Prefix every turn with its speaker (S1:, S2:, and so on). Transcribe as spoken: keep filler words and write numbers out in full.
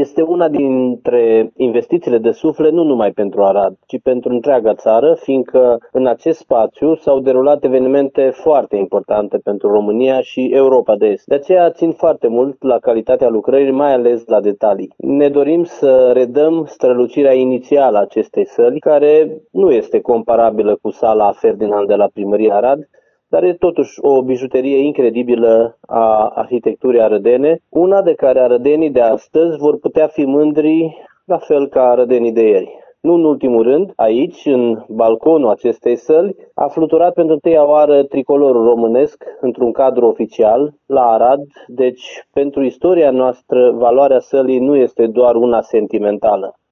S1: este una dintre investițiile de suflet nu numai pentru Arad, ci pentru întreaga țară, fiindcă în acest spațiu s-au derulat evenimente foarte importante pentru România și Europa de Est. De aceea țin foarte mult la calitatea lucrării, mai ales la detalii. Ne dorim să redăm strălucirea inițială a acestei săli, care nu este comparabilă cu sala Ferdinand de la Primăria Arad, dar e totuși o bijuterie incredibilă a arhitecturii arădene, una de care arădenii de astăzi vor putea fi mândri la fel ca arădenii de ieri. Nu în ultimul rând, aici, în balconul acestei săli, a fluturat pentru întâia oară tricolorul românesc într-un cadru oficial la Arad, deci pentru istoria noastră valoarea sălii nu este doar una sentimentală.